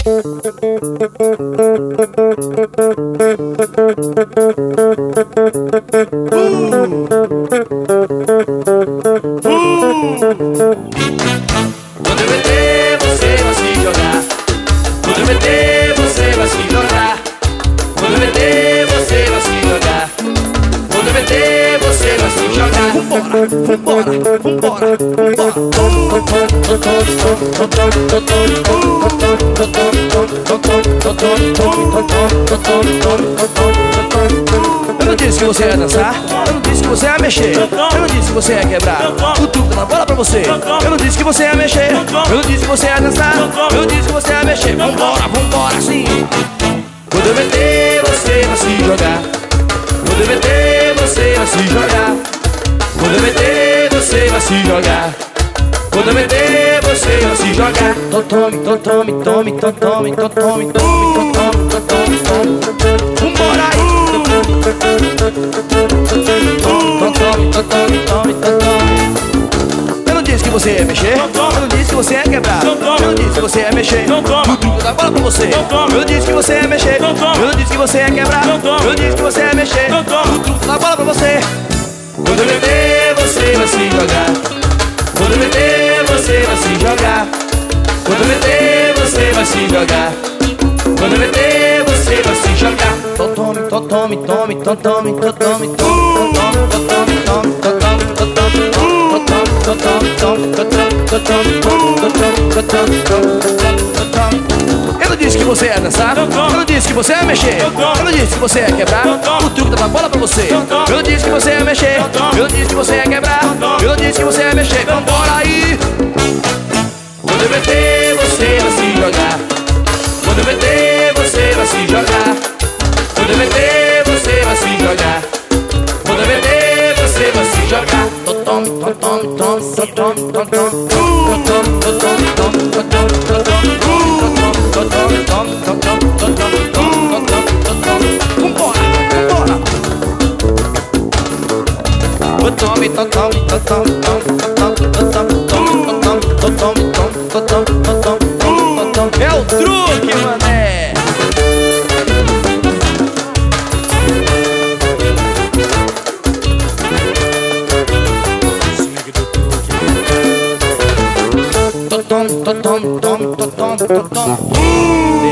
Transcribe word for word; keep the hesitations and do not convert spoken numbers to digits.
Quando eu meter, você vai se jogar. Quando eu meter, você vai se jogar. Quando eu meter, você vai se jogar. Quando eu meter, você vai se jogar. Vambora, vambora, vambora, Eu não disse que você ia dançar, eu não disse que você ia mexer, eu não disse que você ia quebrar o truque da bola pra você. Eu não disse que você ia mexer, eu não disse que você ia dançar, eu não disse que você ia mexer. Vambora, vambora, sim. Quando eu meter, você vai se jogar. Quando eu meter, você vai se jogar. Quando eu meter, você vai se jogar. Quando eu meter, você vai se jogar. Tome, tome, tome, tome, tome, tome, tome, tome, tome, tome. Vambora aí. Tome, tome, tome, tome, tome. Eu não disse que você ia mexer, eu não disse que você ia quebrar, eu não disse que você ia mexer no truque da bola pra você. Eu não disse que você ia mexer, eu não disse que você ia quebrar, eu não disse que você ia mexer no truque da bola pra você. Quando eu meter, você vai se jogar. Quando eu meter, você vai se jogar. Quando eu meter, você vai se jogar. Quando eu meter, você vai se jogar. Tome, tome, tome, tome, tome, tome, tome, tome, Eu não disse que você ia dançar, eu não disse que você ia mexer, eu não disse que você ia quebrar o truque da bola pra você. Eu não disse que você ia mexer, eu não disse que você ia quebrar, eu não disse que você ia mexer. Vambora aí. Quando eu meter, você vai se jogar. Quando eu meter, você vai se jogar. Quando eu meter, você vai se jogar. Quando eu meter, você vai se jogar. Tome, tome, tome, tome, tome, tome, é o truque, mané. Tome, tome, tome, tome, tome, tome.